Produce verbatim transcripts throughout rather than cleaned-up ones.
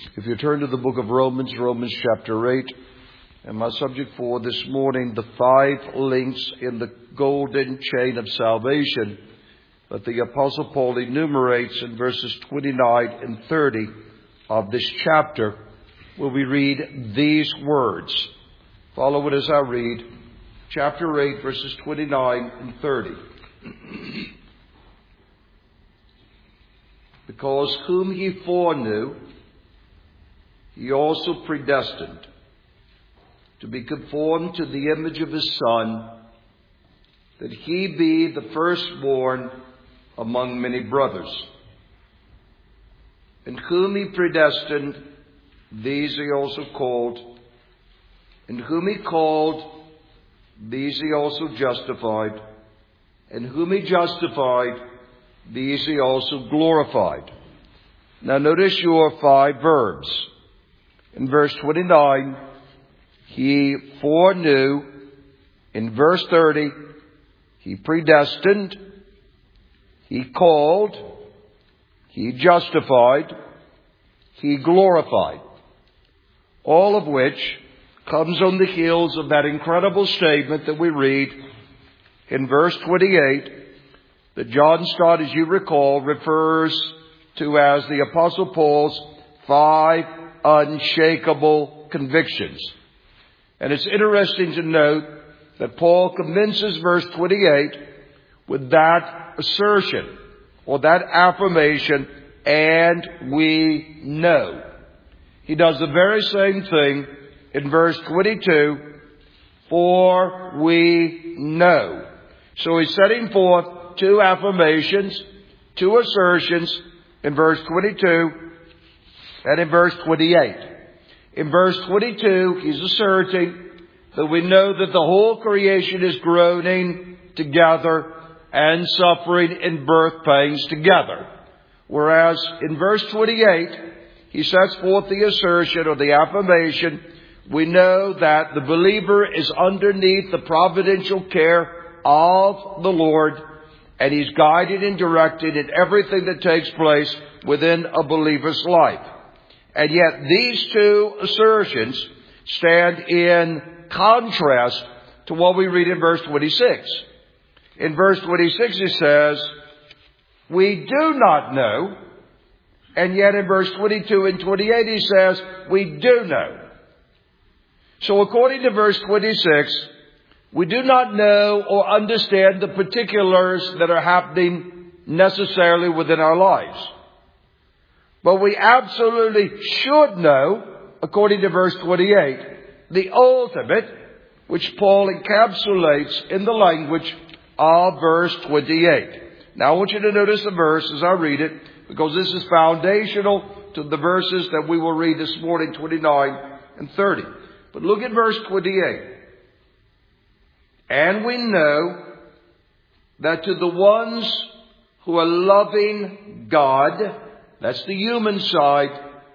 If you turn to the book of Romans, Romans chapter eight, and my subject for this morning, the five links in the golden chain of salvation that the Apostle Paul enumerates in verses twenty-nine and thirty of this chapter, where we read these words. Follow it as I read. Chapter eight, verses twenty-nine and thirty. Because whom he foreknew, he also predestined to be conformed to the image of his Son, that he be the firstborn among many brothers. And whom he predestined, these he also called. And whom he called, these he also justified. And whom he justified, these he also glorified. Now notice your five verbs. In verse twenty-nine, he foreknew. In verse thirty, he predestined. He called. He justified. He glorified. All of which comes on the heels of that incredible statement that we read in verse twenty-eight, that John Stott, as you recall, refers to as the Apostle Paul's five unshakable convictions. And it's interesting to note that Paul commences verse twenty-eight with that assertion or that affirmation, and we know. He does the very same thing in verse twenty-two, for we know. So he's setting forth two affirmations, two assertions in verse twenty-two and in verse twenty-eight. In verse twenty-two, he's asserting that we know that the whole creation is groaning together and suffering in birth pains together. Whereas in verse twenty-eight, he sets forth the assertion or the affirmation, we know that the believer is underneath the providential care of the Lord, and he's guided and directed in everything that takes place within a believer's life. And yet these two assertions stand in contrast to what we read in verse twenty-six. In verse twenty-six it says, we do not know. And yet in verse twenty-two and twenty-eight he says, we do know. So according to verse twenty-six, we do not know or understand the particulars that are happening necessarily within our lives. But we absolutely should know, according to verse twenty-eight, the ultimate, which Paul encapsulates in the language of verse twenty-eight. Now I want you to notice the verse as I read it, because this is foundational to the verses that we will read this morning, twenty-nine and thirty. But look at verse twenty-eight. And we know that to the ones who are loving God, that's the human side,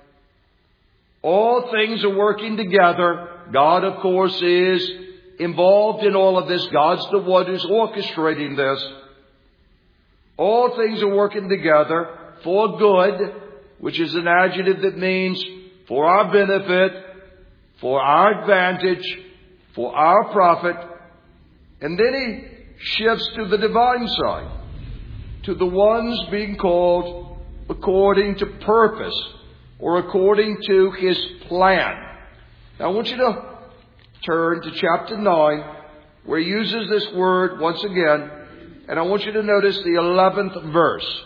all things are working together. God, of course, is involved in all of this. God's the one who's orchestrating this. All things are working together for good, which is an adjective that means for our benefit, for our advantage, for our profit. And then he shifts to the divine side, to the ones being called according to purpose or according to his plan. Now I want you to turn to chapter nine, where he uses this word once again, and I want you to notice the eleventh verse.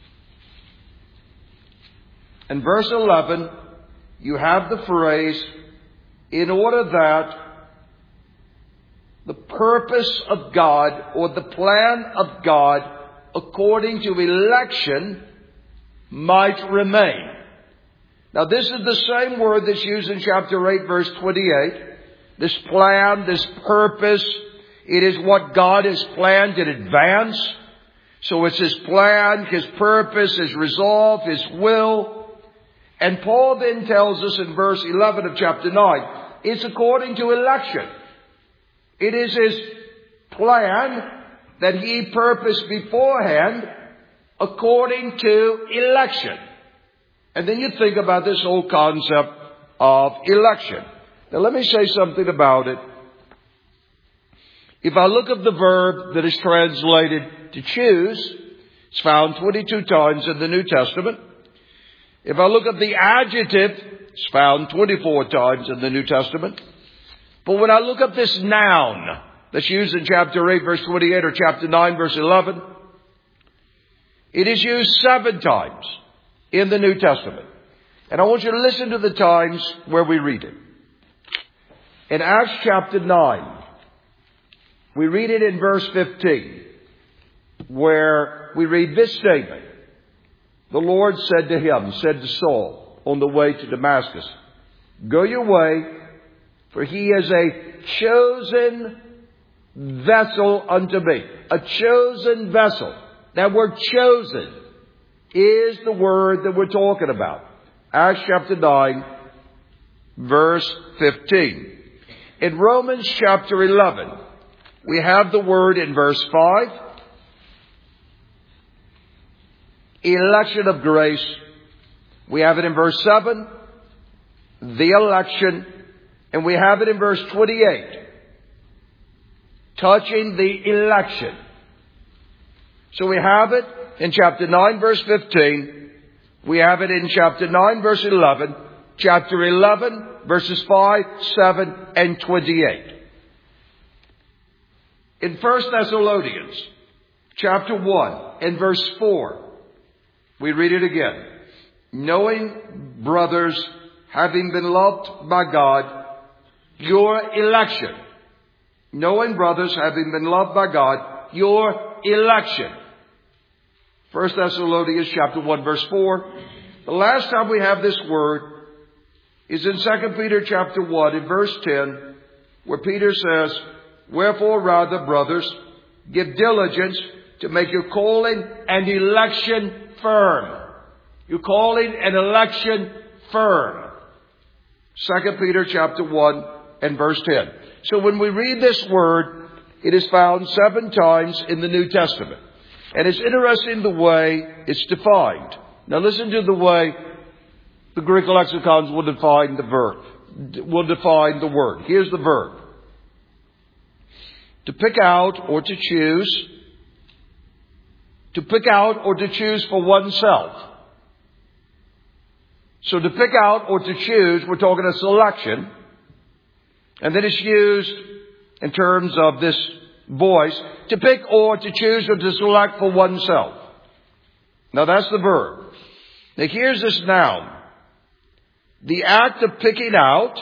In verse eleven, you have the phrase, in order that the purpose of God or the plan of God according to election might remain. Now this is the same word that's used in chapter eight, verse twenty-eight. This plan, this purpose, it is what God has planned in advance. So it's His plan, His purpose, His resolve, His will. And Paul then tells us in verse eleven of chapter nine, it's according to election. It is His plan that He purposed beforehand according to election. And then you think about this whole concept of election. Now let me say something about it. If I look at the verb that is translated to choose, it's found twenty-two times in the New Testament. If I look at the adjective, it's found twenty-four times in the New Testament. But when I look at this noun that's used in chapter eight, verse twenty-eight, or chapter nine, verse eleven, it is used seven times in the New Testament. And I want you to listen to the times where we read it. In Acts chapter nine, we read it in verse fifteen, where we read this statement. The Lord said to him, said to Saul, on the way to Damascus, go your way, for he is a chosen vessel unto me. A chosen vessel. That word chosen is the word that we're talking about. Acts chapter nine, verse fifteen. In Romans chapter eleven, we have the word in verse five. Election of grace. We have it in verse seven. The election. And we have it in verse twenty-eight. Touching the election. So we have it in chapter nine, verse fifteen. We have it in chapter nine, verse eleven. Chapter eleven, verses five, seven, and twenty-eight. In First Thessalonians, chapter one, and verse four, we read it again. Knowing, brothers, having been loved by God, your election. Knowing, brothers, having been loved by God, your election. First Thessalonians chapter one, verse four. The last time we have this word is in Second Peter chapter one, in verse ten, where Peter says, wherefore rather, brothers, give diligence to make your calling and election firm. Your calling and election firm. Second Peter chapter one and verse ten. So when we read this word, it is found seven times in the New Testament. And it's interesting the way it's defined. Now listen to the way the Greek lexicons will define the verb, will define the word. Here's the verb. To pick out or to choose. To pick out or to choose for oneself. So to pick out or to choose, we're talking a selection. And then it's used in terms of this voice, to pick or to choose or to select for oneself. Now that's the verb. Now here's this noun. The act of picking out,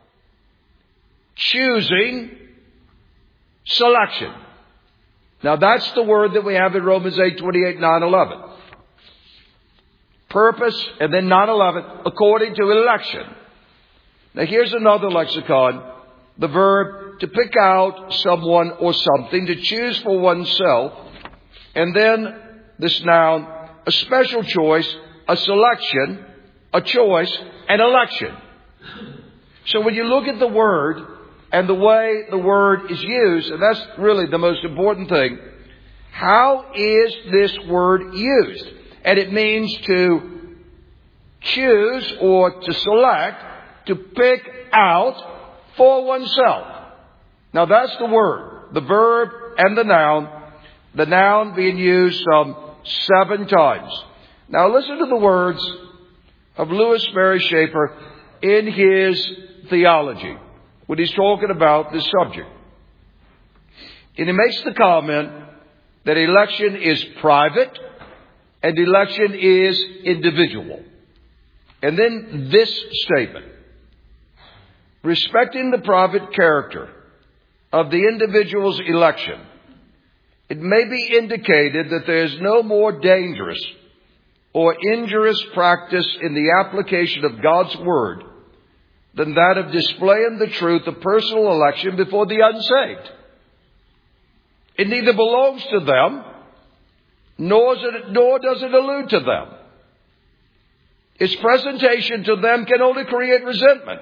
choosing, selection. Now that's the word that we have in Romans eight, twenty-eight, nine, eleven. Purpose, and then nine, eleven, according to election. Now here's another lexicon. The verb to pick out someone or something, to choose for oneself. And then this noun, a special choice, a selection, a choice, an election. So when you look at the word and the way the word is used, and that's really the most important thing, how is this word used? And it means to choose or to select, to pick out for oneself. Now that's the word, the verb and the noun, the noun being used some seven times. Now listen to the words of Lewis Mary Schaeffer in his theology when he's talking about this subject. And he makes the comment that election is private and election is individual. And then this statement. Respecting the private character of the individual's election, it may be indicated that there is no more dangerous or injurious practice in the application of God's Word than that of displaying the truth of personal election before the unsaved. It neither belongs to them, nor does it, nor does it allude to them. Its presentation to them can only create resentment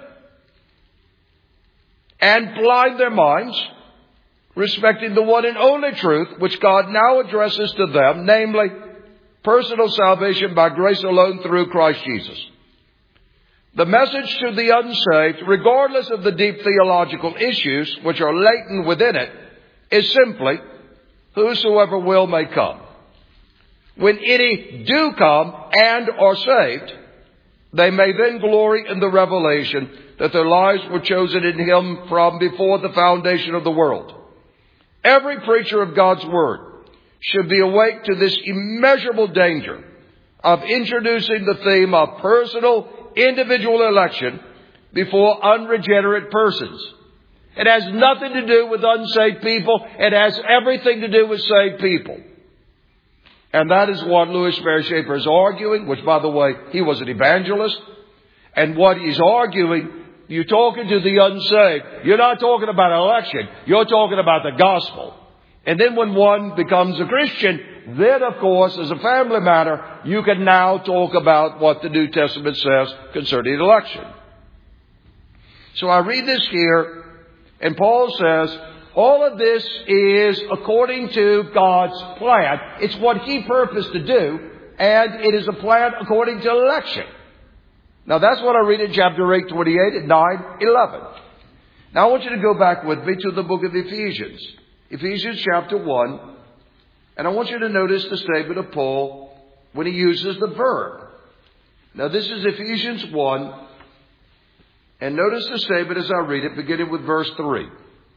and blind their minds, respecting the one and only truth which God now addresses to them, namely, personal salvation by grace alone through Christ Jesus. The message to the unsaved, regardless of the deep theological issues which are latent within it, is simply, whosoever will may come. When any do come and are saved, they may then glory in the revelation that their lives were chosen in Him from before the foundation of the world. Every preacher of God's Word should be awake to this immeasurable danger of introducing the theme of personal, individual election before unregenerate persons. It has nothing to do with unsaved people. It has everything to do with saved people. And that is what Louis Sperry Chafer is arguing, which, by the way, he was an evangelist. And what he's arguing, you're talking to the unsaved. You're not talking about election. You're talking about the gospel. And then when one becomes a Christian, then, of course, as a family matter, you can now talk about what the New Testament says concerning election. So I read this here, and Paul says, all of this is according to God's plan. It's what He purposed to do, and it is a plan according to election. Now that's what I read in chapter eight, twenty-eight and nine, eleven. Now I want you to go back with me to the book of Ephesians. Ephesians chapter one. And I want you to notice the statement of Paul when he uses the verb. Now this is Ephesians one. And notice the statement as I read it, beginning with verse three.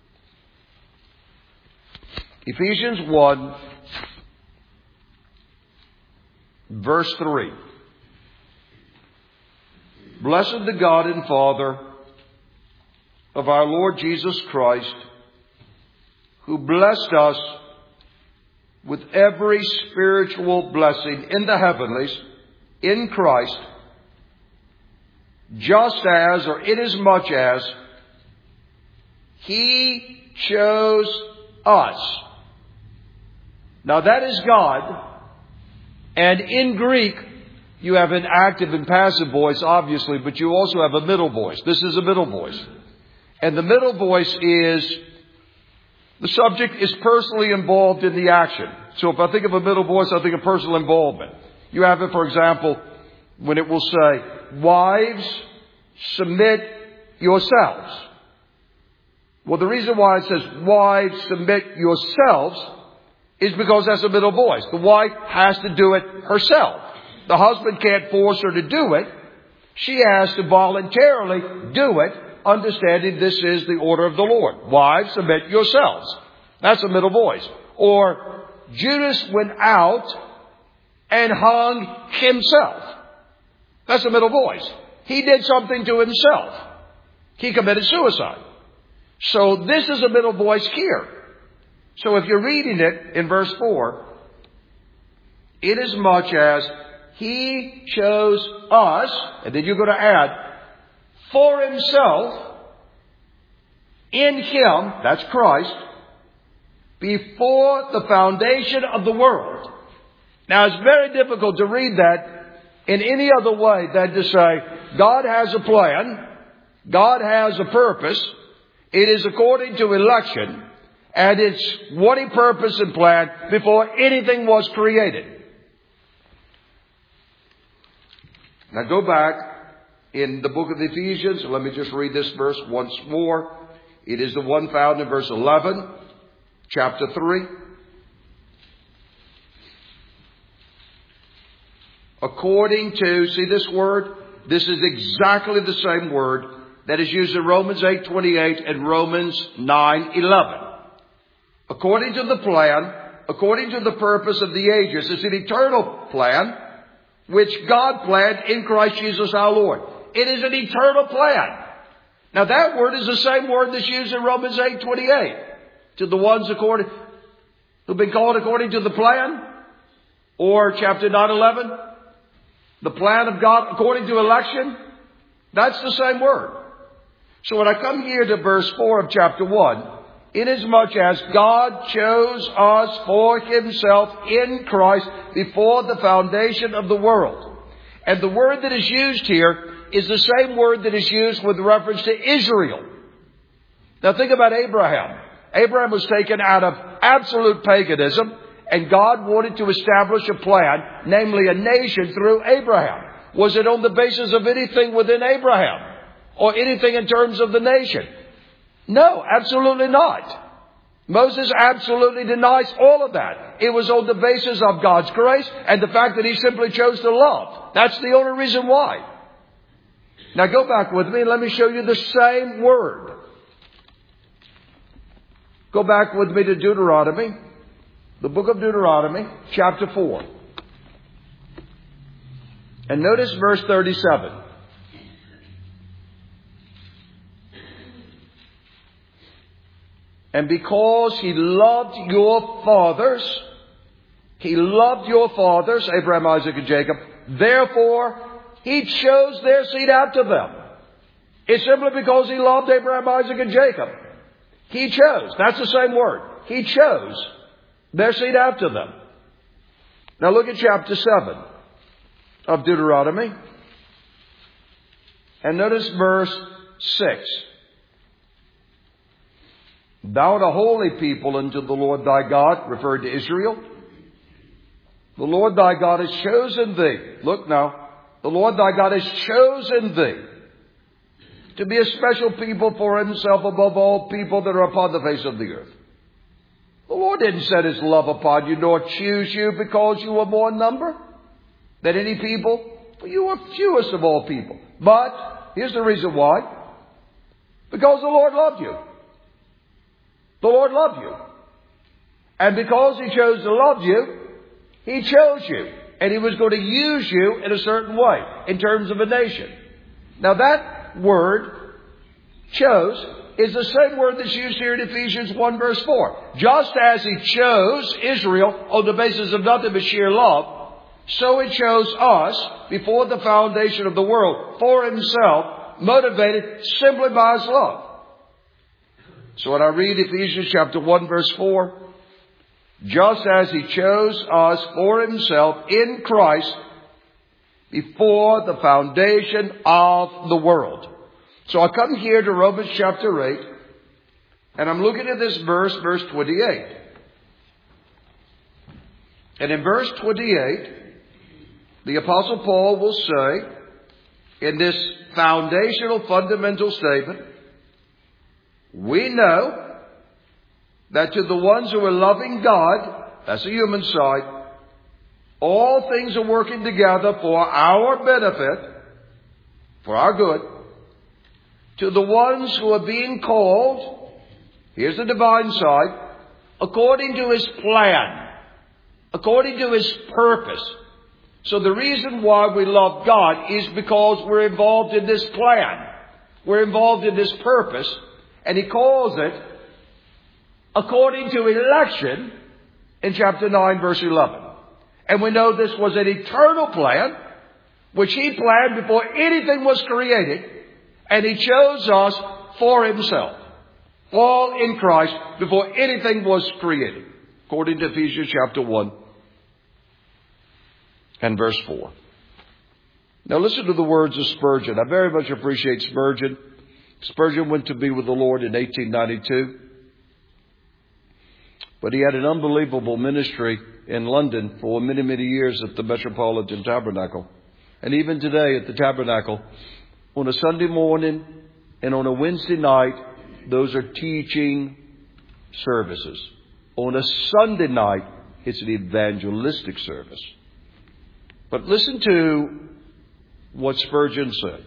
Ephesians one, verse three. Blessed the God and Father of our Lord Jesus Christ, who blessed us with every spiritual blessing in the heavenlies in Christ, just as, or inasmuch as, He chose us. Now that is God, and in Greek you have an active and passive voice, obviously, but you also have a middle voice. This is a middle voice. And the middle voice is, the subject is personally involved in the action. So if I think of a middle voice, I think of personal involvement. You have it, for example, when it will say, wives, submit yourselves. Well, the reason why it says, wives, submit yourselves, is because that's a middle voice. The wife has to do it herself. The husband can't force her to do it. She has to voluntarily do it, understanding this is the order of the Lord. Wives, submit yourselves. That's a middle voice. Or Judas went out and hung himself. That's a middle voice. He did something to himself. He committed suicide. So this is a middle voice here. So if you're reading it in verse four, inasmuch as He chose us, and then you're going to add, for Himself, in Him, that's Christ, before the foundation of the world. Now it's very difficult to read that in any other way than to say, God has a plan, God has a purpose, it is according to election, and it's what He purposed and planned before anything was created. Now go back in the book of Ephesians. Let me just read this verse once more. It is the one found in verse eleven, chapter three. According to, see this word? This is exactly the same word that is used in Romans eight twenty-eight and Romans nine eleven. According to the plan, according to the purpose of the ages, it's an eternal plan which God planned in Christ Jesus our Lord. It is an eternal plan. Now that word is the same word that's used in Romans eight twenty-eight. To the ones according, who've been called according to the plan. Or chapter nine eleven. The plan of God according to election. That's the same word. So when I come here to verse four of chapter one, inasmuch as God chose us for Himself in Christ before the foundation of the world. And the word that is used here is the same word that is used with reference to Israel. Now think about Abraham. Abraham was taken out of absolute paganism And God wanted to establish a plan, namely a nation through Abraham. Was it on the basis of anything within Abraham? Or anything in terms of the nation? No, absolutely not. Moses absolutely denies all of that. It was on the basis of God's grace and the fact that he simply chose to love. That's the only reason why. Now go back with me and let me show you the same word. Go back with me to Deuteronomy, the book of Deuteronomy, chapter four. And notice verse thirty-seven. And because he loved your fathers, he loved your fathers, Abraham, Isaac, and Jacob, therefore he chose their seed after them. It's simply because he loved Abraham, Isaac, and Jacob. He chose. That's the same word. He chose their seed after them. Now look at chapter seven of Deuteronomy. And notice verse six. Thou art a holy people unto the Lord thy God, referred to Israel. The Lord thy God has chosen thee. Look now. The Lord thy God has chosen thee to be a special people for himself above all people that are upon the face of the earth. The Lord didn't set his love upon you nor choose you because you were more in number than any people. You were fewest of all people. But here's the reason why. Because the Lord loved you. The Lord loved you. And because he chose to love you, he chose you. And he was going to use you in a certain way in terms of a nation. Now that word, chose, is the same word that's used here in Ephesians one verse four. Just as he chose Israel on the basis of nothing but sheer love, so he chose us before the foundation of the world for himself, motivated simply by his love. So when I read Ephesians chapter one verse four, just as he chose us for himself in Christ before the foundation of the world. So I come here to Romans chapter eight, and I'm looking at this verse, verse twenty-eight. And in verse twenty-eight, the Apostle Paul will say, in this foundational, fundamental statement, we know that to the ones who are loving God, that's the human side, all things are working together for our benefit, for our good. To the ones who are being called, here's the divine side, according to his plan, according to his purpose. So the reason why we love God is because we're involved in this plan. We're involved in this purpose. And he calls it according to election in chapter nine verse eleven. And we know this was an eternal plan which he planned before anything was created. And he chose us for himself. All in Christ before anything was created. According to Ephesians chapter one and verse four. Now listen to the words of Spurgeon. I very much appreciate Spurgeon. Spurgeon went to be with the Lord in eighteen ninety-two. But he had an unbelievable ministry in London for many, many years at the Metropolitan Tabernacle. And even today at the Tabernacle, on a Sunday morning and on a Wednesday night, those are teaching services. On a Sunday night, it's an evangelistic service. But listen to what Spurgeon said.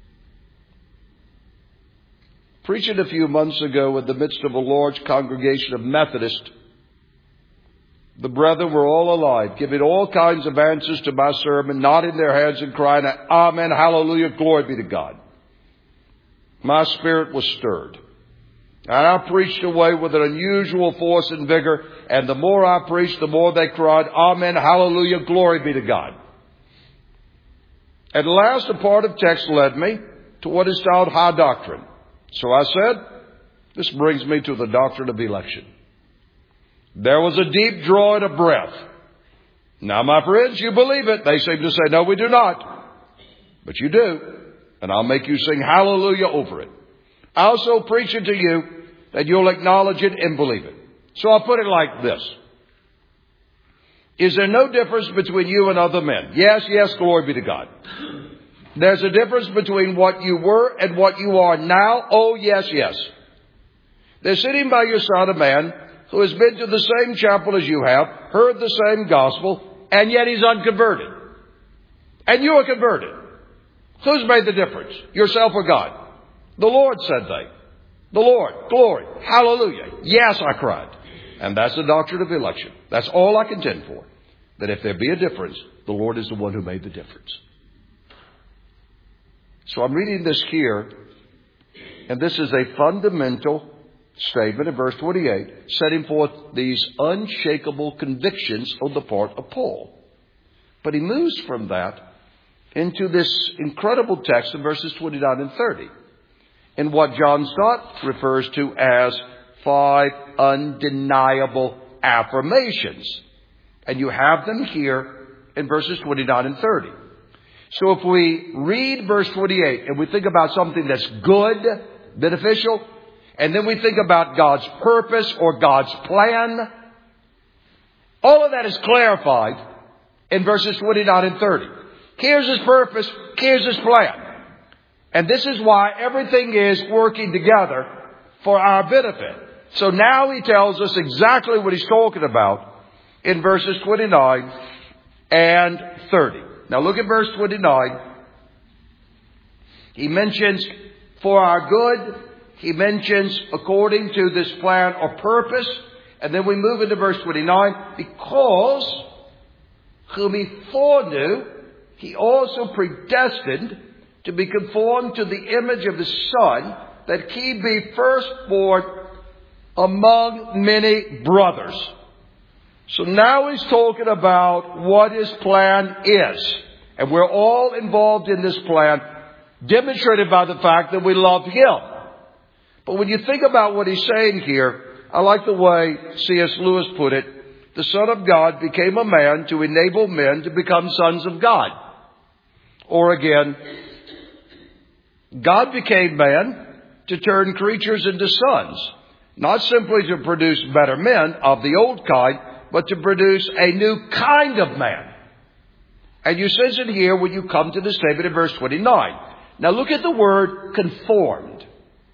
Preaching a few months ago in the midst of a large congregation of Methodists, the brethren were all alive, giving all kinds of answers to my sermon, nodding their heads and crying, Amen, hallelujah, glory be to God. My spirit was stirred. And I preached away with an unusual force and vigor, and the more I preached, the more they cried, Amen, hallelujah, glory be to God. At last, a part of text led me to what is styled high doctrine. So I said, this brings me to the doctrine of election. There was a deep drawing of breath. Now, my friends, you believe it. They seem to say, no, we do not. But you do. And I'll make you sing hallelujah over it. I also preach it to you that you'll acknowledge it and believe it. So I'll put it like this. Is there no difference between you and other men? Yes, yes, glory be to God. There's a difference between what you were and what you are now. Oh, yes, yes. There's sitting by your side a man who has been to the same chapel as you have, heard the same gospel, and yet he's unconverted. And you are converted. Who's made the difference? Yourself or God? The Lord, said they. The Lord. Glory. Hallelujah. Yes, I cried. And that's the doctrine of election. That's all I contend for. That if there be a difference, the Lord is the one who made the difference. So I'm reading this here, and this is a fundamental statement in verse twenty-eight, setting forth these unshakable convictions on the part of Paul. But he moves from that into this incredible text in verses twenty-nine and thirty, in what John Stott refers to as five undeniable affirmations. And you have them here in verses twenty-nine and thirty. So if we read verse twenty-eight and we think about something that's good, beneficial, and then we think about God's purpose or God's plan, all of that is clarified in verses twenty-nine and thirty. Here's His purpose. Here's His plan. And this is why everything is working together for our benefit. So now He tells us exactly what He's talking about in verses twenty-nine and thirty. Now look at verse twenty-nine. He mentions for our good. He mentions according to this plan or purpose. And then we move into verse twenty-nine. Because whom He foreknew, He also predestined to be conformed to the image of His Son, that He be firstborn among many brothers. So now He's talking about what His plan is. And we're all involved in this plan, demonstrated by the fact that we love Him. But when you think about what He's saying here, I like the way C S Lewis put it. The Son of God became a man to enable men to become sons of God. Or again, God became man to turn creatures into sons. Not simply to produce better men of the old kind, but to produce a new kind of man. And you sense it here when you come to the statement in verse twenty-nine. Now look at the word conformed.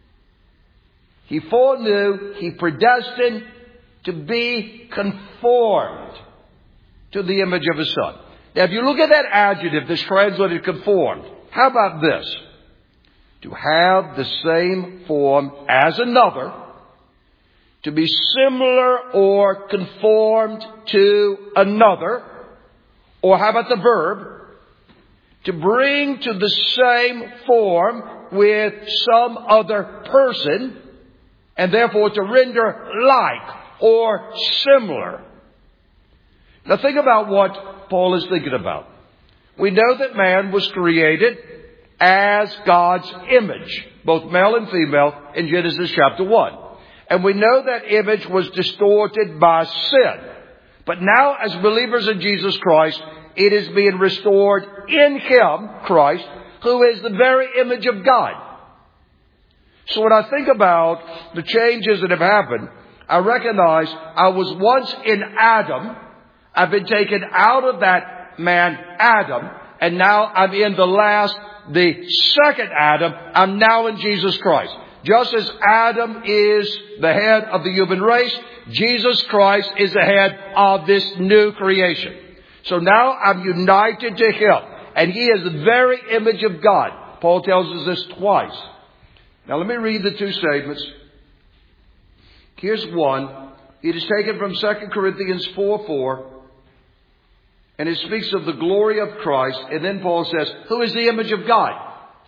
He foreknew, He predestined to be conformed to the image of His Son. Now if you look at that adjective that's translated conformed, how about this? To have the same form as another, to be similar or conformed to another, or how about the verb? To bring to the same form with some other person, and therefore to render like or similar. Now think about what Paul is thinking about. We know that man was created as God's image, both male and female, in Genesis chapter one. And we know that image was distorted by sin. But now, as believers in Jesus Christ, it is being restored in Him, Christ, who is the very image of God. So when I think about the changes that have happened, I recognize I was once in Adam. I've been taken out of that man, Adam, and now I'm in the last, the second Adam. I'm now in Jesus Christ. Just as Adam is the head of the human race, Jesus Christ is the head of this new creation. So now I'm united to Him. And He is the very image of God. Paul tells us this twice. Now let me read the two statements. Here's one. It is taken from Second Corinthians four four. And it speaks of the glory of Christ. And then Paul says, who is the image of God?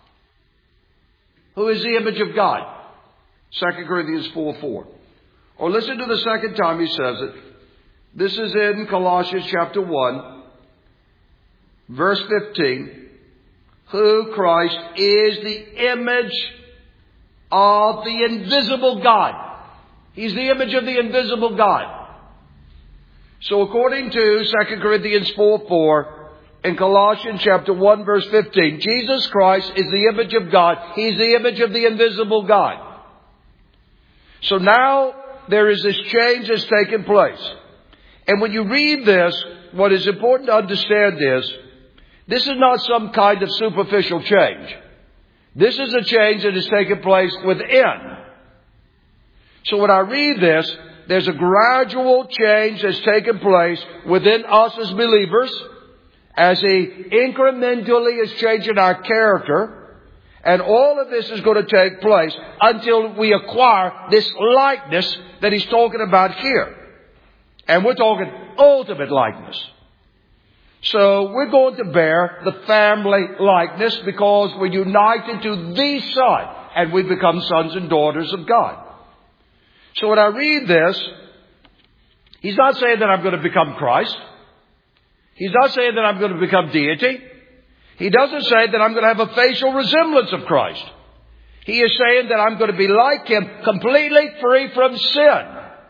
Who is the image of God? Second Corinthians four four. Or listen to the second time he says it. This is in Colossians chapter one, verse fifteen. Who, Christ, is the image of the invisible God. He's the image of the invisible God. So according to Second Corinthians four four, in Colossians chapter one, verse fifteen, Jesus Christ is the image of God. He's the image of the invisible God. So now there is this change that's taken place. And when you read this, what is important to understand is, this is not some kind of superficial change. This is a change that has taken place within. So when I read this, there's a gradual change that's taken place within us as believers, as He incrementally is changing our character. And all of this is going to take place until we acquire this likeness that He's talking about here. And we're talking ultimate likeness. So we're going to bear the family likeness because we're united to the Son and we become sons and daughters of God. So when I read this, He's not saying that I'm going to become Christ. He's not saying that I'm going to become deity. He doesn't say that I'm going to have a facial resemblance of Christ. He is saying that I'm going to be like Him, completely free from sin.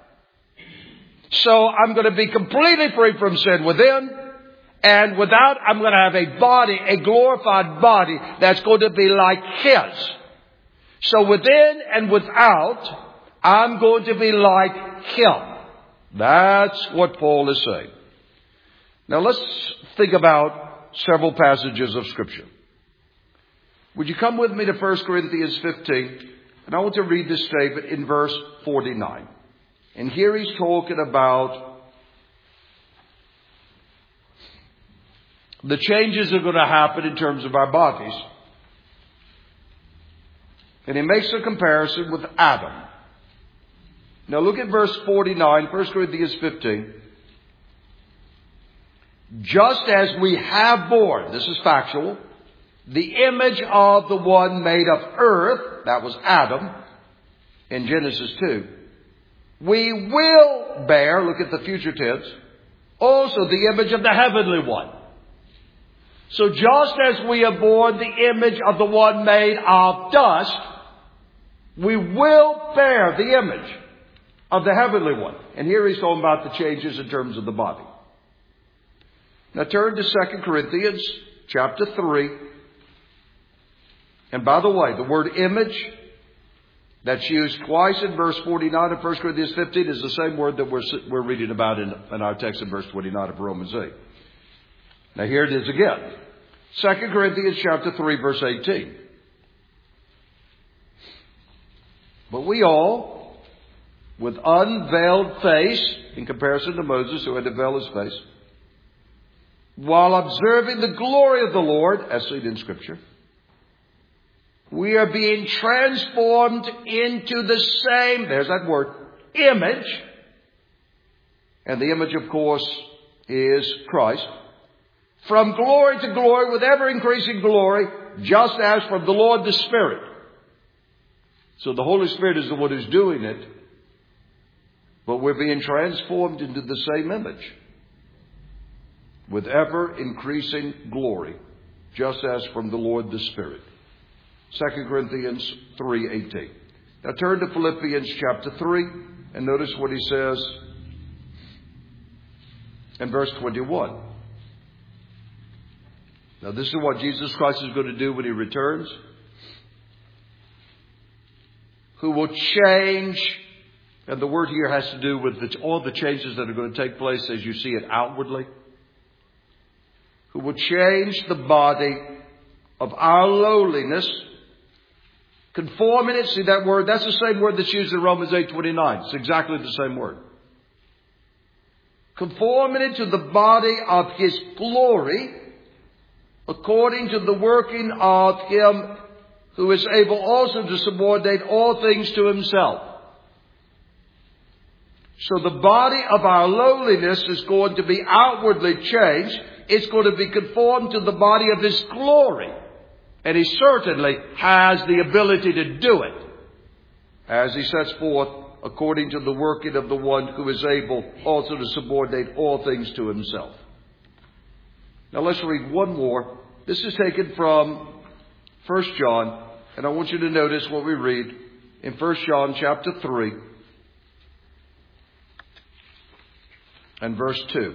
So I'm going to be completely free from sin within. And without, I'm going to have a body, a glorified body that's going to be like His. So within and without, I'm going to be like Him. That's what Paul is saying. Now let's think about several passages of Scripture. Would you come with me to First Corinthians fifteen? And I want to read this statement in verse forty-nine. And here he's talking about the changes that are going to happen in terms of our bodies. And he makes a comparison with Adam. Now look at verse forty-nine, First Corinthians fifteen. Just as we have borne, this is factual, the image of the one made of earth, that was Adam, in Genesis two, we will bear, look at the future tense, also the image of the heavenly one. So just as we have borne the image of the one made of dust, we will bear the image of the heavenly one. And here he's talking about the changes in terms of the body. Now turn to Second Corinthians chapter three. And by the way, the word image that's used twice in verse forty-nine of First Corinthians fifteen is the same word that we're, we're reading about in, in our text in verse twenty-nine of Romans eight. Now here it is again. Second Corinthians chapter three verse eighteen. But we all, with unveiled face, in comparison to Moses who had to veil his face, while observing the glory of the Lord, as seen in Scripture, we are being transformed into the same, there's that word, image. And the image, of course, is Christ. From glory to glory, with ever increasing glory, just as from the Lord the Spirit. So the Holy Spirit is the one who's doing it. But we're being transformed into the same image. With ever increasing glory, just as from the Lord the Spirit. Second Corinthians three eighteen. Now turn to Philippians chapter three and notice what he says in verse twenty-one. Now this is what Jesus Christ is going to do when He returns. Who will change, and the word here has to do with the, all the changes that are going to take place as you see it outwardly. Who will change the body of our lowliness, conforming it. See that word? That's the same word that's used in Romans eight twenty-nine. It's exactly the same word. Conforming it to the body of His glory, according to the working of Him who is able also to subordinate all things to Himself. So the body of our lowliness is going to be outwardly changed. It's going to be conformed to the body of His glory. And He certainly has the ability to do it, as He sets forth according to the working of the one who is able also to subordinate all things to Himself. Now let's read one more. This is taken from First John, and I want you to notice what we read in First John chapter three and verse two.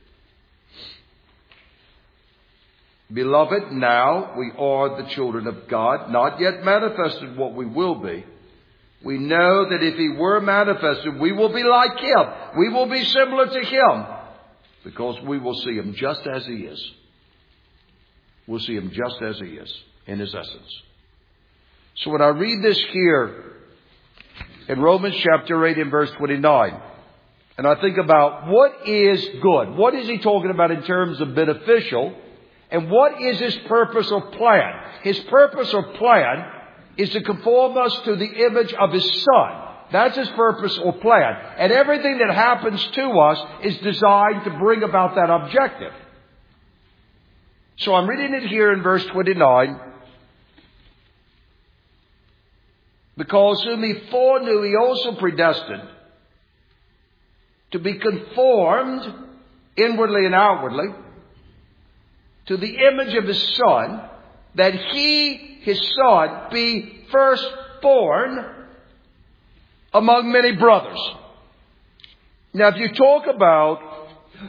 Beloved, now we are the children of God, not yet manifested what we will be. We know that if He were manifested, we will be like Him. We will be similar to Him. Because we will see Him just as He is. We'll see Him just as He is, in His essence. So when I read this here in Romans chapter eight and verse twenty-nine, and I think about what is good, what is he talking about in terms of beneficial, and what is his purpose or plan? His purpose or plan is to conform us to the image of His Son. That's His purpose or plan. And everything that happens to us is designed to bring about that objective. So I'm reading it here in verse twenty-nine. Because whom He foreknew, He also predestined to be conformed inwardly and outwardly to the image of His Son, that He, His Son, be firstborn among many brothers. Now, if you talk about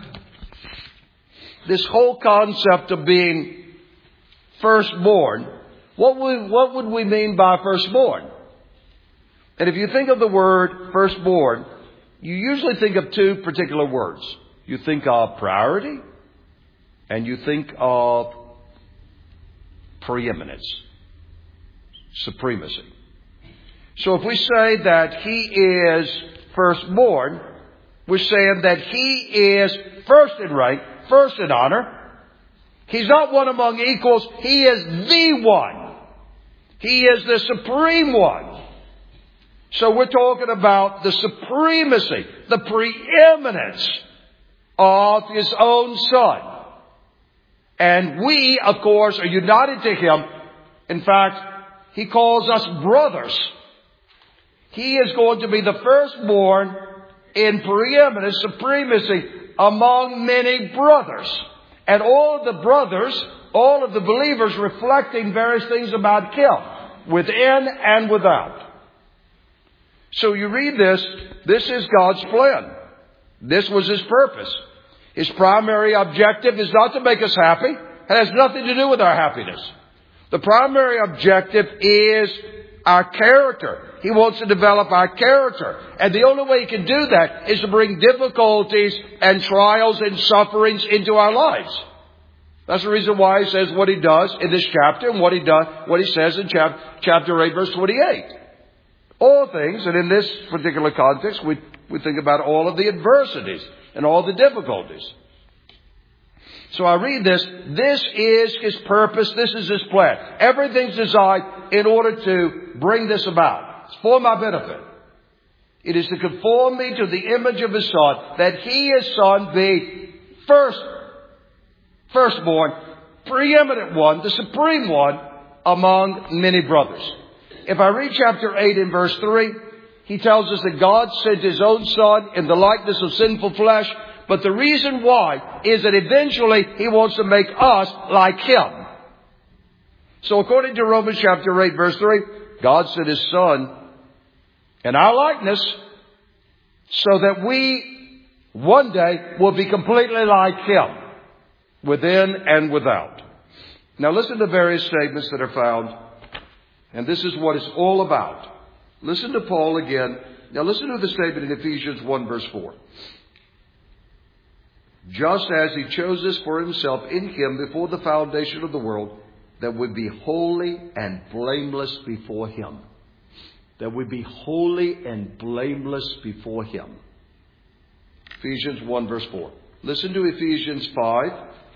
this whole concept of being firstborn, what would, what would we mean by firstborn? And if you think of the word firstborn, you usually think of two particular words. You think of priority and you think of preeminence, supremacy. So if we say that He is firstborn, we're saying that He is first in rank, first in honor. He's not one among equals. He is the one. He is the supreme one. So we're talking about the supremacy, the preeminence of His own Son. And we, of course, are united to Him. In fact, He calls us brothers. He is going to be the firstborn in preeminence, supremacy among many brothers. And all of the brothers, all of the believers reflecting various things about Him, within and without. So you read this, this is God's plan. This was His purpose. His primary objective is not to make us happy. It has nothing to do with our happiness. The primary objective is our character. He wants to develop our character. And the only way He can do that is to bring difficulties and trials and sufferings into our lives. That's the reason why He says what He does in this chapter and what He does, what He says in chap- chapter eight, verse twenty-eight. All things, and in this particular context, we, we think about all of the adversities and all the difficulties. So I read this. This is His purpose. This is His plan. Everything's designed in order to bring this about. It's for my benefit. It is to conform me to the image of His Son, that He, His Son, be first, firstborn, preeminent one, the supreme one among many brothers. If I read chapter eight in verse three, he tells us that God sent His own Son in the likeness of sinful flesh. But the reason why is that eventually He wants to make us like Him. So according to Romans chapter eight verse three, God sent His Son in our likeness so that we one day will be completely like Him, within and without. Now listen to various statements that are found. And this is what it's all about. Listen to Paul again. Now listen to the statement in Ephesians one verse four. Just as He chose us for Himself in Him before the foundation of the world, that we be holy and blameless before Him. That we be holy and blameless before Him. Ephesians one verse four. Listen to Ephesians five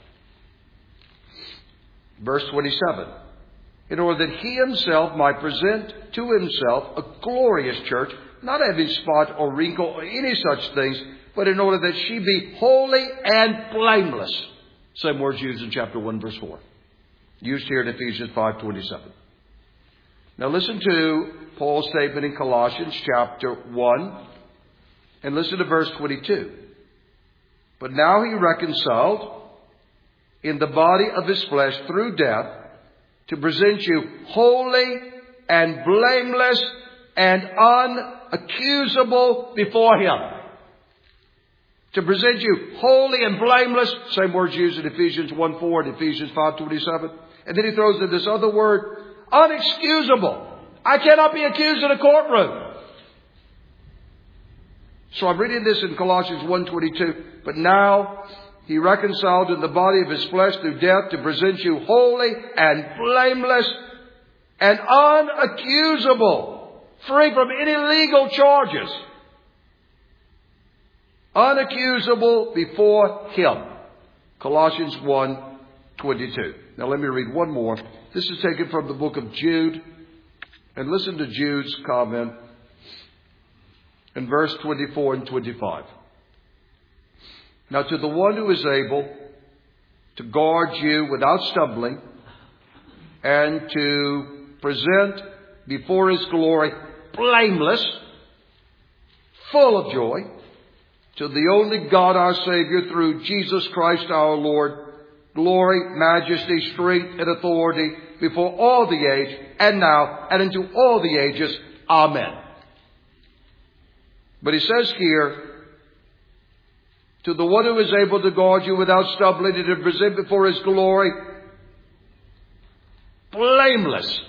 verse twenty-seven. In order that He Himself might present to Himself a glorious church, not having spot or wrinkle or any such things, but in order that she be holy and blameless. Same words used in chapter one verse four. Used here in Ephesians five twenty-seven. Now listen to Paul's statement in Colossians chapter one. And listen to verse twenty-two. But now He reconciled in the body of His flesh through death, to present you holy and blameless and unaccusable before Him. To present you holy and blameless. Same words used in Ephesians one four and Ephesians five twenty-seven. And then he throws in this other word, unexcusable. I cannot be accused in a courtroom. So I'm reading this in Colossians one twenty-two. But now He reconciled in the body of his flesh through death to present you holy and blameless and unaccusable, free from any legal charges. Unaccusable before Him. Colossians one twenty-two. Now let me read one more. This is taken from the book of Jude. And listen to Jude's comment in verse twenty-four and twenty-five. Now to the one who is able to guard you without stumbling and to present before His glory blameless, full of joy, to the only God our Savior through Jesus Christ our Lord, glory, majesty, strength, and authority before all the age, and now, and into all the ages. Amen. But he says here, to the one who is able to guard you without stumbling and to present before His glory blameless,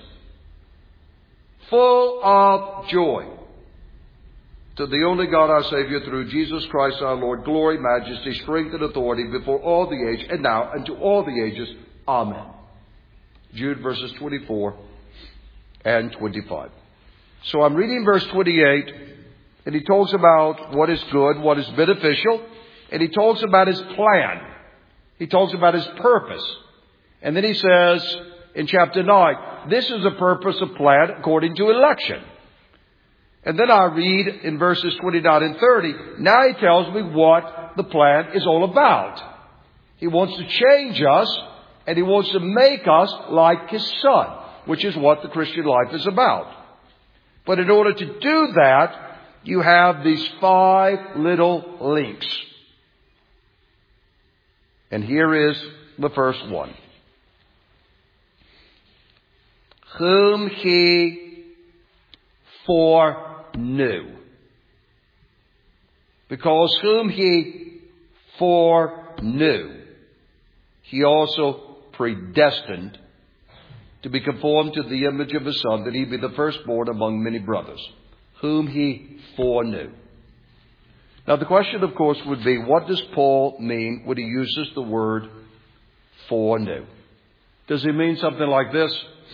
full of joy. To the only God our Savior through Jesus Christ our Lord, glory, majesty, strength, and authority before all the age, and now, and to all the ages. Amen. Jude verses twenty-four and twenty-five. So I'm reading verse twenty-eight, and he talks about what is good, what is beneficial, and he talks about His plan. He talks about His purpose. And then he says in chapter nine, this is a purpose of plan according to election. And then I read in verses twenty-nine and thirty, now he tells me what the plan is all about. He wants to change us, and He wants to make us like His Son, which is what the Christian life is about. But in order to do that, you have these five little links. And here is the first one. Whom He foreknew. Because whom He foreknew, He also predestined to be conformed to the image of His Son, that He be the firstborn among many brothers. Whom He foreknew. Now the question, of course, would be, what does Paul mean when he uses the word foreknew? Does he mean something like this?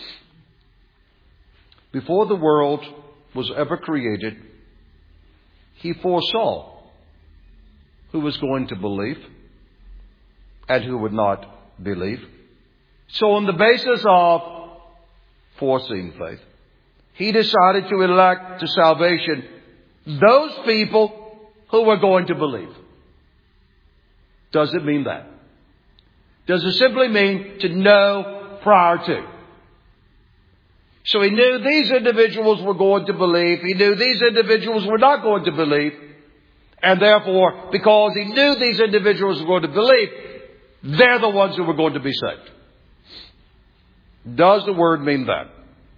Before the world was ever created, He foresaw who was going to believe and who would not believe. So on the basis of foreseeing faith, He decided to elect to salvation those people who were going to believe. Does it mean that? Does it simply mean to know prior to? So He knew these individuals were going to believe. He knew these individuals were not going to believe. And therefore, because He knew these individuals were going to believe, they're the ones who were going to be saved. Does the word mean that?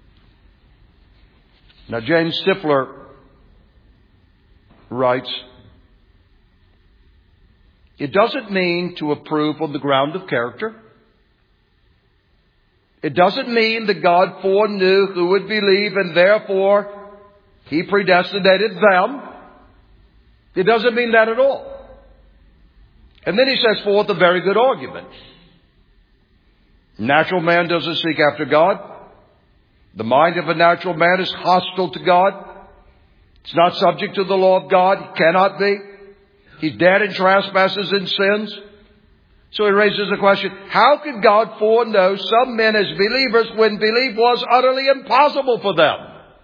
Now, James Stifler writes, it doesn't mean to approve on the ground of character. It doesn't mean that God foreknew who would believe and therefore He predestinated them. It doesn't mean that at all. And then he sets forth a very good argument. Natural man doesn't seek after God. The mind of a natural man is hostile to God. It's not subject to the law of God. He cannot be. He's dead in trespasses and sins. So he raises the question, how could God foreknow some men as believers when belief was utterly impossible for them?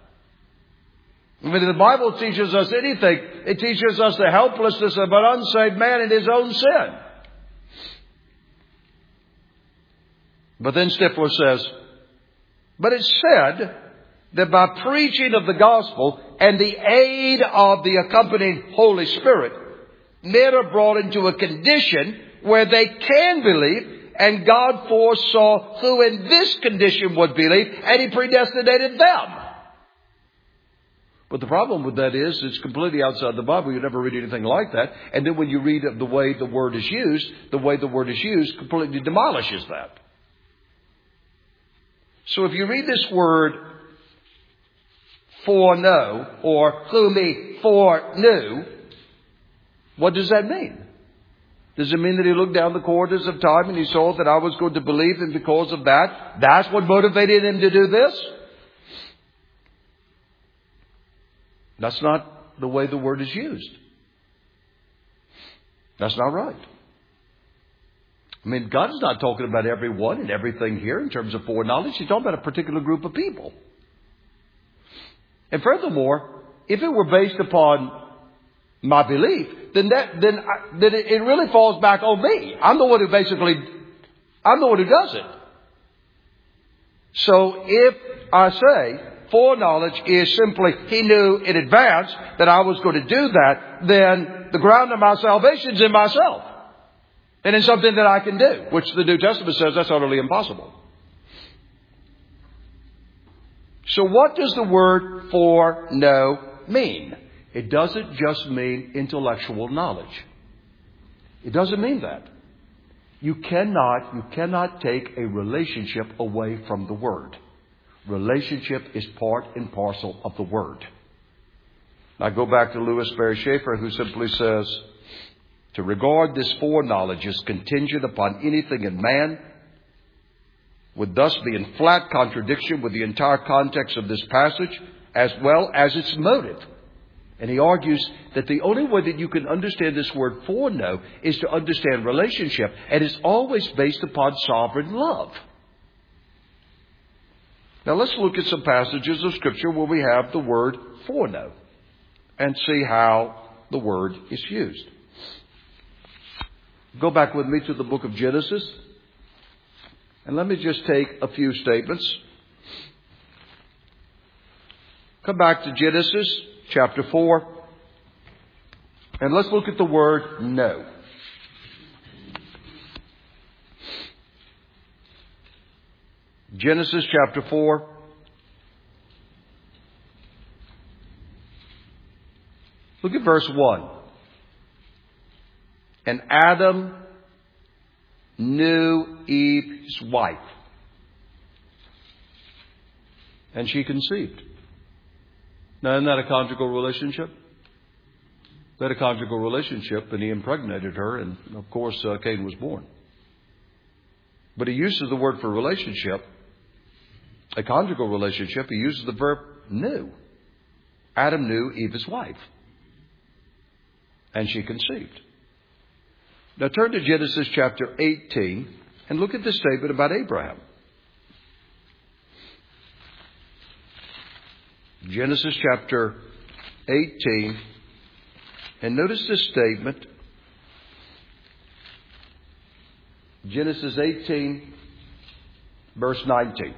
I mean, if the Bible teaches us anything, it teaches us the helplessness of an unsaved man in his own sin. But then Stifler says, but it's said that by preaching of the gospel and the aid of the accompanying Holy Spirit, men are brought into a condition where they can believe, and God foresaw who in this condition would believe, and He predestinated them. But the problem with that is it's completely outside the Bible. You never read anything like that. And then when you read the way the word is used, the way the word is used completely demolishes that. So if you read this word foreknow, or whom He foreknew, what does that mean? Does it mean that he looked down the corridors of time and he saw that I was going to believe, and because of that, that's what motivated him to do this? That's not the way the word is used. That's not right. I mean, God is not talking about everyone and everything here in terms of foreknowledge. He's talking about a particular group of people. And furthermore, if it were based upon my belief, then that then I, then it, it really falls back on me. I'm the one who basically, I'm the one who does it. So if I say foreknowledge is simply he knew in advance that I was going to do that, then the ground of my salvation is in myself. And in something that I can do, which the New Testament says that's utterly impossible. So what does the word foreknow mean? It doesn't just mean intellectual knowledge. It doesn't mean that. You cannot, you cannot take a relationship away from the word. Relationship is part and parcel of the word. I go back to Louis Sperry Schaeffer, who simply says, to regard this foreknowledge as contingent upon anything in man would thus be in flat contradiction with the entire context of this passage as well as its motive. And he argues that the only way that you can understand this word foreknow is to understand relationship, and it's always based upon sovereign love. Now let's look at some passages of Scripture where we have the word foreknow and see how the word is used. Go back with me to the book of Genesis. And let me just take a few statements. Come back to Genesis chapter four. And let's look at the word know. Genesis chapter four. Look at verse one. And Adam knew Eve, his wife, and she conceived. Now, isn't that a conjugal relationship? They had a conjugal relationship, and he impregnated her, and of course, uh, Cain was born. But he uses the word for relationship, a conjugal relationship, he uses the verb knew. Adam knew Eve, his wife, and she conceived. Now turn to Genesis chapter eighteen and look at this statement about Abraham. Genesis chapter eighteen, and notice this statement. Genesis eighteen, verse nineteen.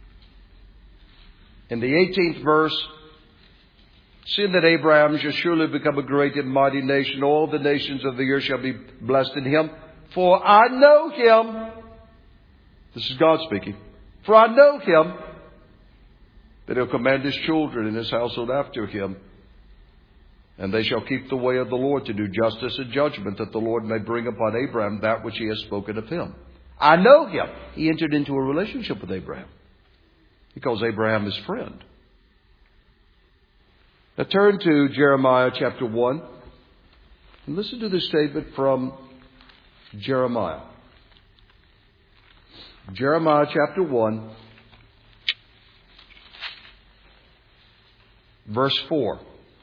In the eighteenth verse, seeing that Abraham shall surely become a great and mighty nation, all the nations of the earth shall be blessed in him. For I know him. This is God speaking. For I know him, that he'll command his children and his household after him. And they shall keep the way of the Lord to do justice and judgment, that the Lord may bring upon Abraham that which he has spoken of him. I know him. He entered into a relationship with Abraham. He calls Abraham his friend. Now turn to Jeremiah chapter one and listen to this statement from Jeremiah. Jeremiah chapter one, verse four.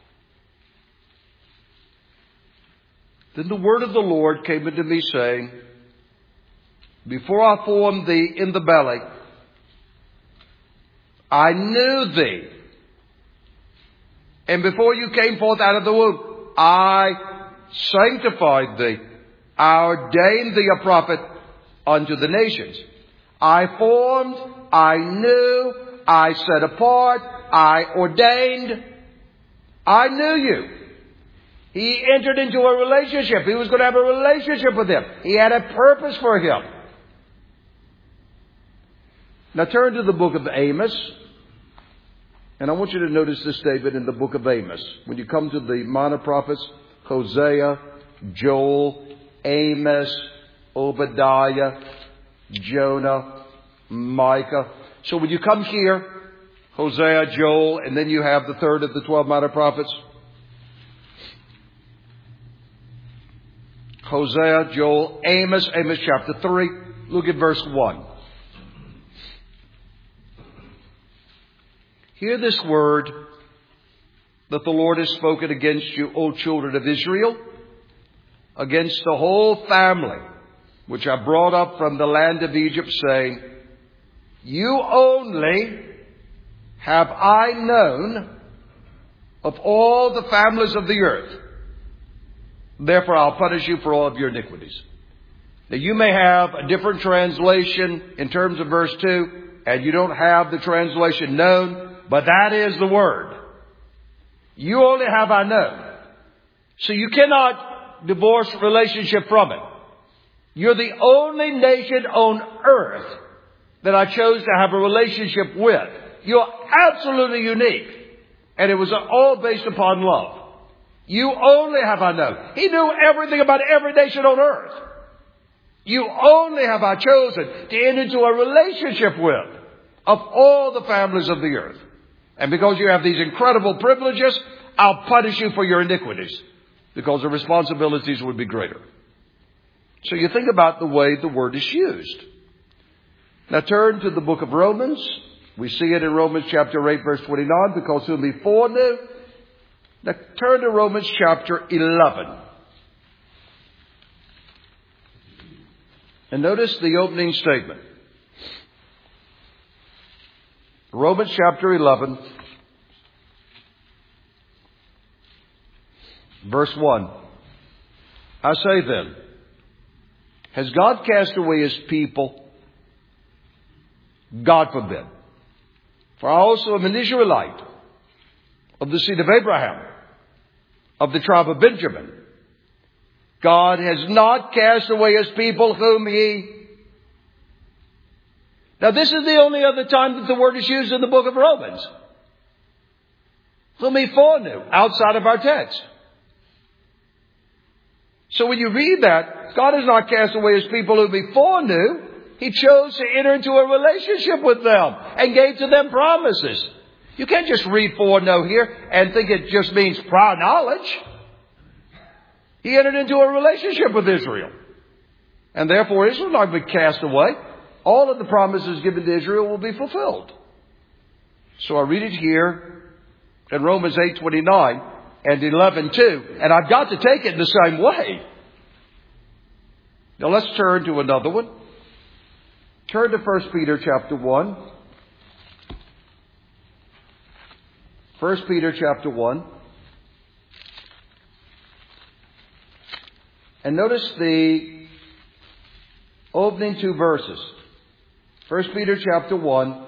Then the word of the Lord came unto me, saying, before I formed thee in the belly, I knew thee. And before you came forth out of the womb, I sanctified thee. I ordained thee a prophet unto the nations. I formed, I knew, I set apart, I ordained. I knew you. He entered into a relationship. He was going to have a relationship with him. He had a purpose for him. Now turn to the book of Amos. And I want you to notice this statement in the book of Amos. When you come to the minor prophets, Hosea, Joel, Amos, Obadiah, Jonah, Micah. So when you come here, Hosea, Joel, and then you have the third of the twelve minor prophets, Hosea, Joel, Amos, Amos chapter three. Look at verse one. Hear this word that the Lord has spoken against you, O children of Israel, against the whole family, which I brought up from the land of Egypt, saying, you only have I known of all the families of the earth. Therefore I'll punish you for all of your iniquities. Now you may have a different translation in terms of verse two, and you don't have the translation known, but that is the word. You only have I known. So you cannot divorce relationship from it. You're the only nation on earth that I chose to have a relationship with. You're absolutely unique. And it was all based upon love. You only have I known. He knew everything about every nation on earth. You only have I chosen to enter into a relationship with of all the families of the earth. And because you have these incredible privileges, I'll punish you for your iniquities, because the responsibilities would be greater. So you think about the way the word is used. Now turn to the book of Romans. We see it in Romans chapter eight, verse twenty-nine, because whom he foreknew. Now turn to Romans chapter eleven. And notice the opening statement. Romans chapter eleven, verse one. I say then, has God cast away his people? God forbid. For I also am an Israelite of the seed of Abraham, of the tribe of Benjamin. God has not cast away his people whom he... Now this is the only other time that the word is used in the book of Romans. Whom he foreknew, outside of our text. So when you read that, God has not cast away his people whom he foreknew. He chose to enter into a relationship with them and gave to them promises. You can't just read foreknow here and think it just means prior knowledge. He entered into a relationship with Israel. And therefore Israel will not be cast away. All of the promises given to Israel will be fulfilled. So I read it here in Romans eight twenty-nine and eleven two. And I've got to take it in the same way. Now let's turn to another one. Turn to First Peter chapter one. First Peter chapter one. And notice the opening two verses. First Peter chapter one.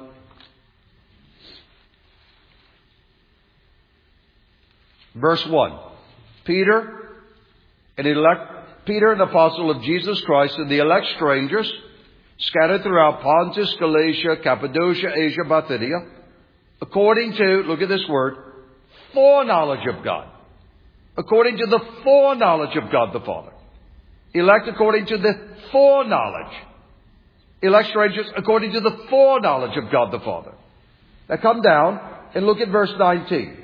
Verse one. Peter, an elect, Peter, an apostle of Jesus Christ, and the elect strangers scattered throughout Pontus, Galatia, Cappadocia, Asia, Bithynia, according to, look at this word, foreknowledge of God. According to the foreknowledge of God the Father. Elect according to the foreknowledge. Elect strangers according to the foreknowledge of God the Father. Now come down and look at verse nineteen.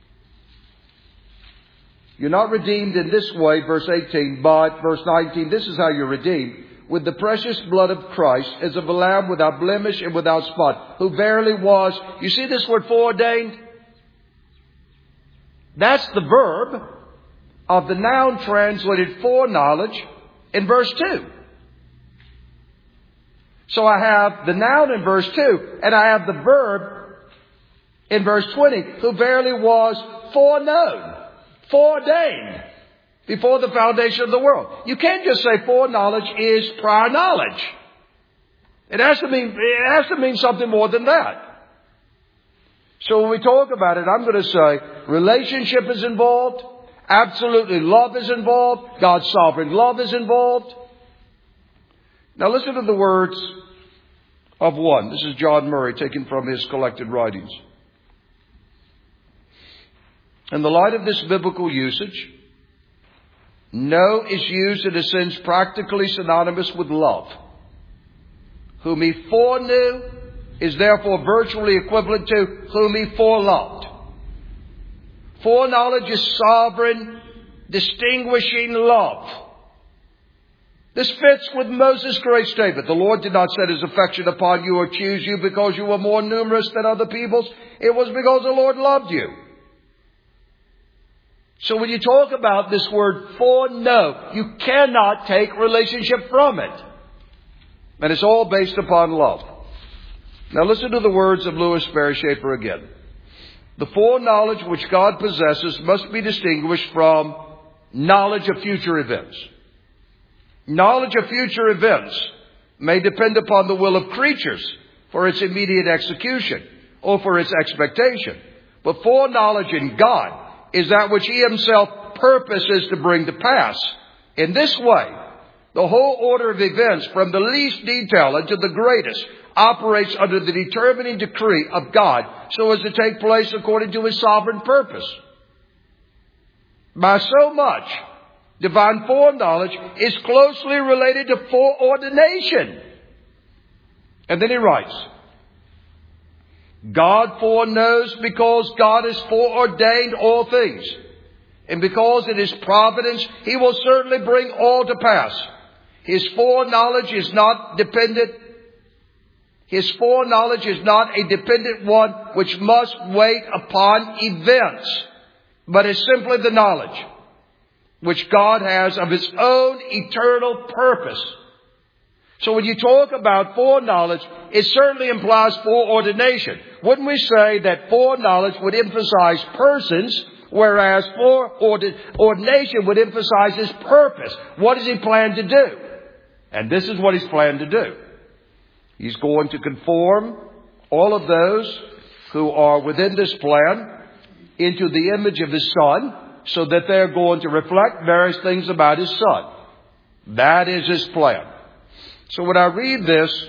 You're not redeemed in this way, verse eighteen, but verse nineteen, this is how you're redeemed. With the precious blood of Christ, as of a lamb without blemish and without spot, who verily was, you see this word foreordained? That's the verb of the noun translated foreknowledge in verse two. So I have the noun in verse two, and I have the verb in verse twenty, who verily was foreknown, foreordained, before the foundation of the world. You can't just say foreknowledge is prior knowledge. It has to mean, it has to mean something more than that. So when we talk about it, I'm going to say relationship is involved. Absolutely love is involved. God's sovereign love is involved. Now listen to the words of one. This is John Murray, taken from his collected writings. In the light of this biblical usage, know is used in a sense practically synonymous with love. Whom he foreknew is therefore virtually equivalent to whom he foreloved. Foreknowledge is sovereign, distinguishing love. This fits with Moses' great statement. The Lord did not set his affection upon you or choose you because you were more numerous than other peoples. It was because the Lord loved you. So when you talk about this word foreknow, you cannot take relationship from it. And it's all based upon love. Now listen to the words of Louis Sperry Chafer again. The foreknowledge which God possesses must be distinguished from knowledge of future events. Knowledge of future events may depend upon the will of creatures for its immediate execution or for its expectation. But foreknowledge in God is that which He Himself purposes to bring to pass. In this way, the whole order of events, from the least detail unto the greatest, operates under the determining decree of God so as to take place according to His sovereign purpose. By so much, divine foreknowledge is closely related to foreordination. And then he writes, God foreknows because God has foreordained all things. And because in His providence, He will certainly bring all to pass. His foreknowledge is not dependent. His foreknowledge is not a dependent one which must wait upon events, but is simply the knowledge which God has of His own eternal purpose. So when you talk about foreknowledge, it certainly implies foreordination. Wouldn't we say that foreknowledge would emphasize persons, whereas foreordination would emphasize His purpose? What does He plan to do? And this is what He's planned to do. He's going to conform all of those who are within this plan into the image of His Son, so that they're going to reflect various things about His Son. That is His plan. So when I read this,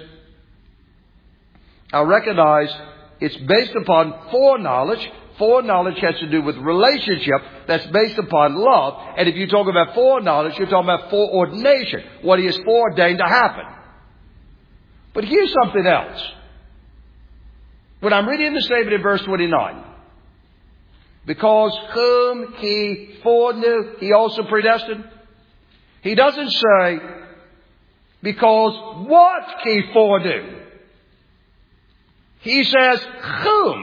I recognize it's based upon foreknowledge. Foreknowledge has to do with relationship that's based upon love. And if you talk about foreknowledge, you're talking about foreordination, what He has foreordained to happen. But here's something else. When I'm reading the statement in verse twenty-nine, because whom He foreknew, He also predestined. He doesn't say, because what He foreknew. He says, whom.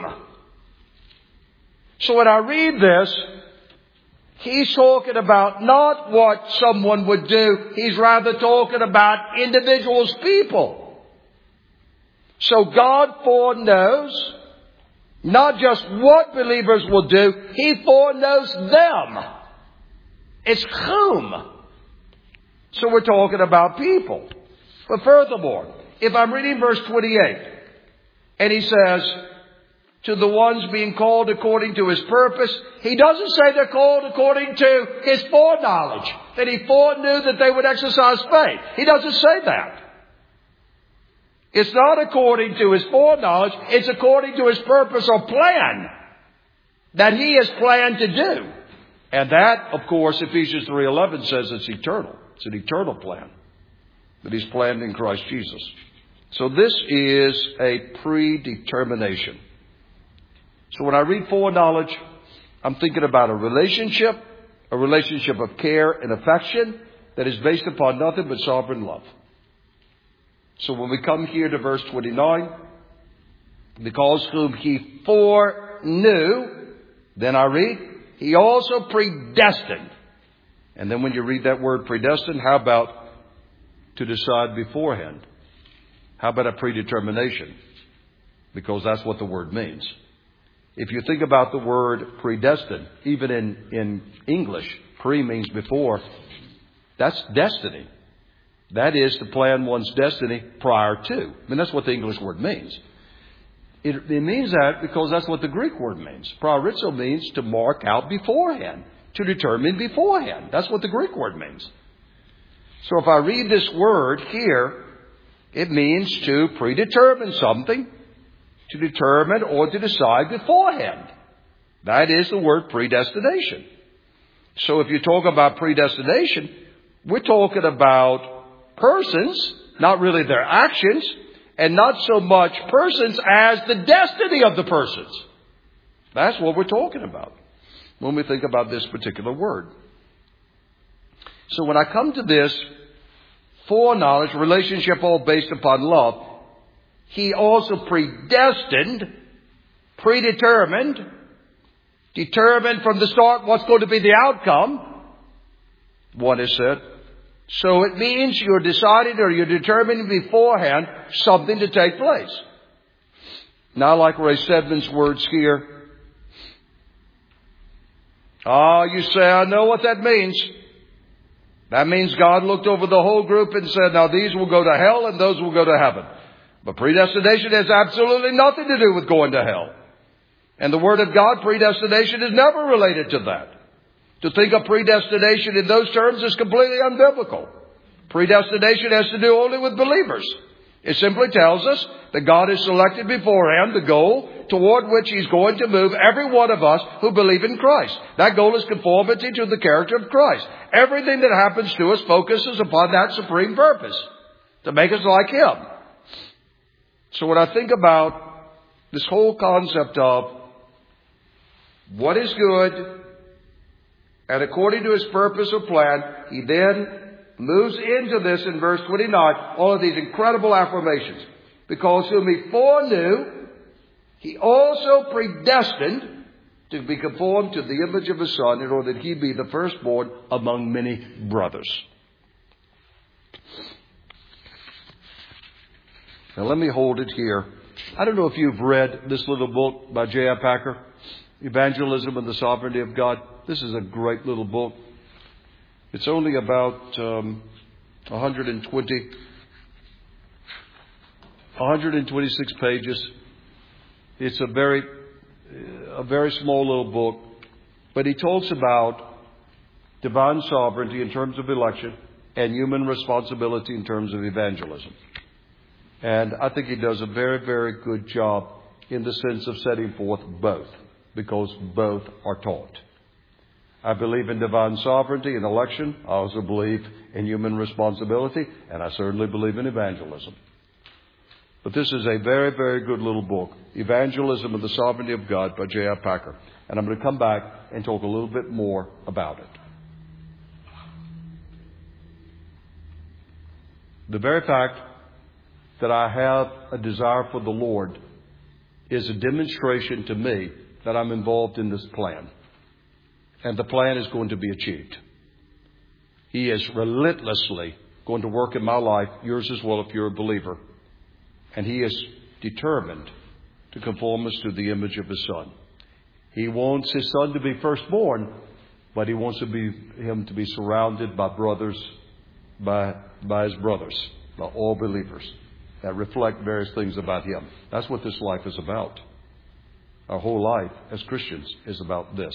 So when I read this, He's talking about not what someone would do. He's rather talking about individuals, people. So God foreknows not just what believers will do, He foreknows them. It's whom. So we're talking about people. But furthermore, if I'm reading verse twenty-eight, and He says, to the ones being called according to His purpose, He doesn't say they're called according to His foreknowledge, that He foreknew that they would exercise faith. He doesn't say that. It's not according to His foreknowledge. It's according to His purpose or plan that He has planned to do. And that, of course, Ephesians three eleven says it's eternal. It's an eternal plan that He's planned in Christ Jesus. So this is a predetermination. So when I read foreknowledge, I'm thinking about a relationship, a relationship of care and affection that is based upon nothing but sovereign love. So when we come here to verse twenty-nine, because whom He foreknew, then I read, He also predestined. And then when you read that word predestined, how about to decide beforehand? How about a predetermination? Because that's what the word means. If you think about the word predestined, even in, in English, pre means before. That's destiny. That is to plan one's destiny prior to. I mean, that's what the English word means. It, it means that because that's what the Greek word means. Proorizo means to mark out beforehand, to determine beforehand. That's what the Greek word means. So if I read this word here, it means to predetermine something, to determine or to decide beforehand. That is the word predestination. So if you talk about predestination, we're talking about persons, not really their actions, and not so much persons as the destiny of the persons. That's what we're talking about when we think about this particular word. So when I come to this foreknowledge, relationship all based upon love, He also predestined, predetermined, determined from the start what's going to be the outcome, one is said. So it means you're decided or you're determined beforehand something to take place. Now, like Ray Sedman's words here. Ah, you say, I know what that means. That means God looked over the whole group and said, now these will go to hell and those will go to heaven. But predestination has absolutely nothing to do with going to hell. And the Word of God, predestination, is never related to that. To think of predestination in those terms is completely unbiblical. Predestination has to do only with believers. It simply tells us that God has selected beforehand the goal toward which He's going to move every one of us who believe in Christ. That goal is conformity to the character of Christ. Everything that happens to us focuses upon that supreme purpose, to make us like Him. So when I think about this whole concept of what is good, and according to His purpose or plan, He then moves into this in verse twenty-nine, all of these incredible affirmations. Because whom He foreknew, He also predestined to be conformed to the image of His Son, in order that He be the firstborn among many brothers. Now let me hold it here. I don't know if you've read this little book by J I Packer, Evangelism and the Sovereignty of God. This is a great little book. It's only about um, one hundred twenty, one hundred twenty-six pages. It's a very, a very small little book, but he talks about divine sovereignty in terms of election and human responsibility in terms of evangelism. And I think he does a very, very good job in the sense of setting forth both, because both are taught. I believe in divine sovereignty and election. I also believe in human responsibility, and I certainly believe in evangelism. But this is a very, very good little book, Evangelism and the Sovereignty of God by J I Packer. And I'm going to come back and talk a little bit more about it. The very fact that I have a desire for the Lord is a demonstration to me that I'm involved in this plan. And the plan is going to be achieved. He is relentlessly going to work in my life, yours as well if you're a believer. And He is determined to conform us to the image of His Son. He wants His Son to be firstborn, but He wants to be, Him to be surrounded by brothers, by, by His brothers, by all believers that reflect various things about Him. That's what this life is about. Our whole life as Christians is about this.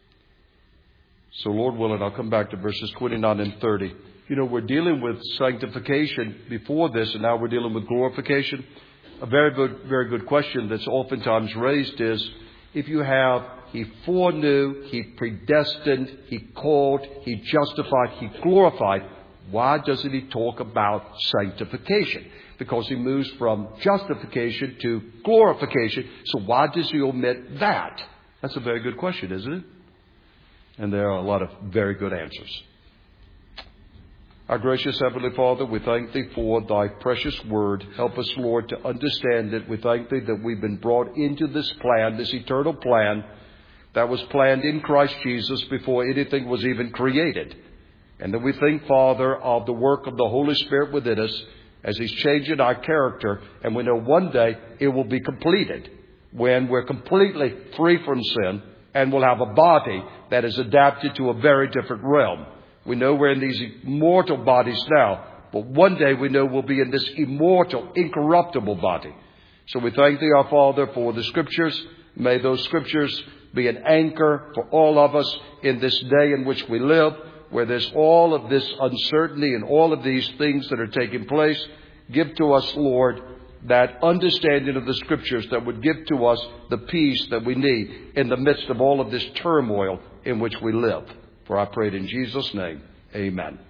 So Lord willing, I'll come back to verses twenty-nine and thirty. You know, we're dealing with sanctification before this, and now we're dealing with glorification. A very good, very good question that's oftentimes raised is, if you have He foreknew, He predestined, He called, He justified, He glorified, why doesn't He talk about sanctification? Because He moves from justification to glorification. So why does He omit that? That's a very good question, isn't it? And there are a lot of very good answers. Our gracious Heavenly Father, we thank Thee for Thy precious word. Help us, Lord, to understand it. We thank Thee that we've been brought into this plan, this eternal plan that was planned in Christ Jesus before anything was even created. And that we think, Father, of the work of the Holy Spirit within us as He's changing our character. And we know one day it will be completed when we're completely free from sin and we'll have a body that is adapted to a very different realm. We know we're in these immortal bodies now, but one day we know we'll be in this immortal, incorruptible body. So we thank Thee, our Father, for the Scriptures. May those Scriptures be an anchor for all of us in this day in which we live, where there's all of this uncertainty and all of these things that are taking place. Give to us, Lord, that understanding of the Scriptures that would give to us the peace that we need in the midst of all of this turmoil in which we live. For I pray it in Jesus' name. Amen.